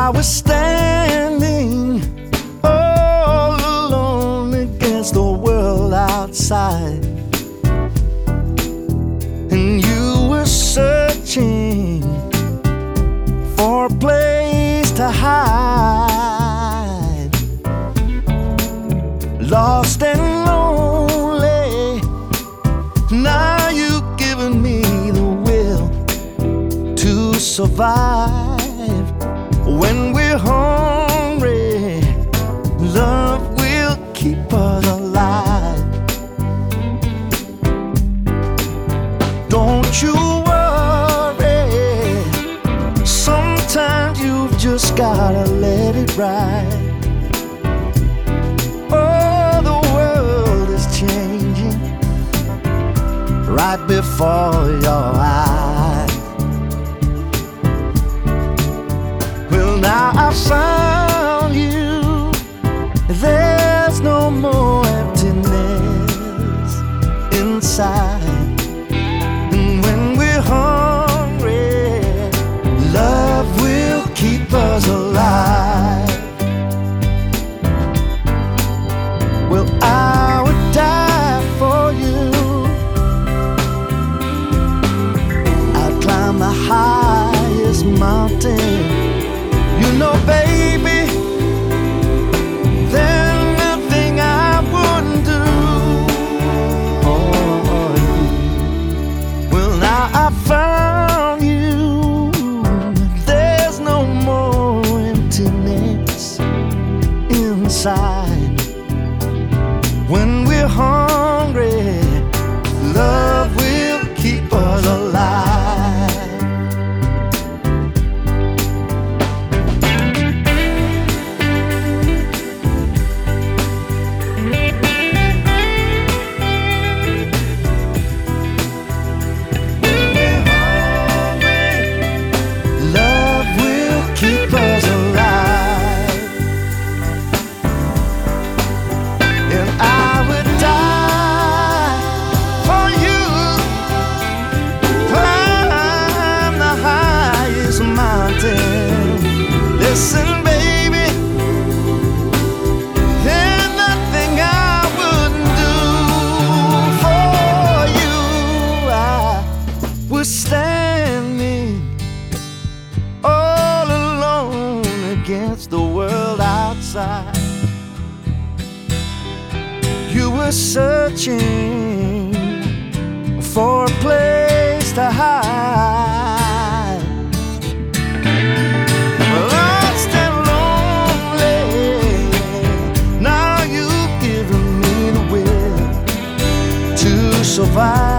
I was standing all alone against the world outside, and you were searching for a place to hide, lost and lonely. Now you've given me the will to survive. When we're hungry, love will keep us alive. Don't you worry, sometimes you've just gotta let it ride. Oh, the world is changing right before your eyes. Well, now I found you. There's no more emptiness inside. And when we're hungry, love will keep us alive. Well, I would die for you. I'd climb the highest mountain. You know, baby, there's nothing I wouldn't do for you. Well, now I found you. There's no more emptiness inside. When we're hungry, love will keep us alive. Keep us alive, and I would die for you. Climb the highest mountain. Listen, baby, there's nothing I wouldn't do for you. I was standing against the world outside. You were searching for a place to hide, lost and lonely. Now you've given me the will to survive.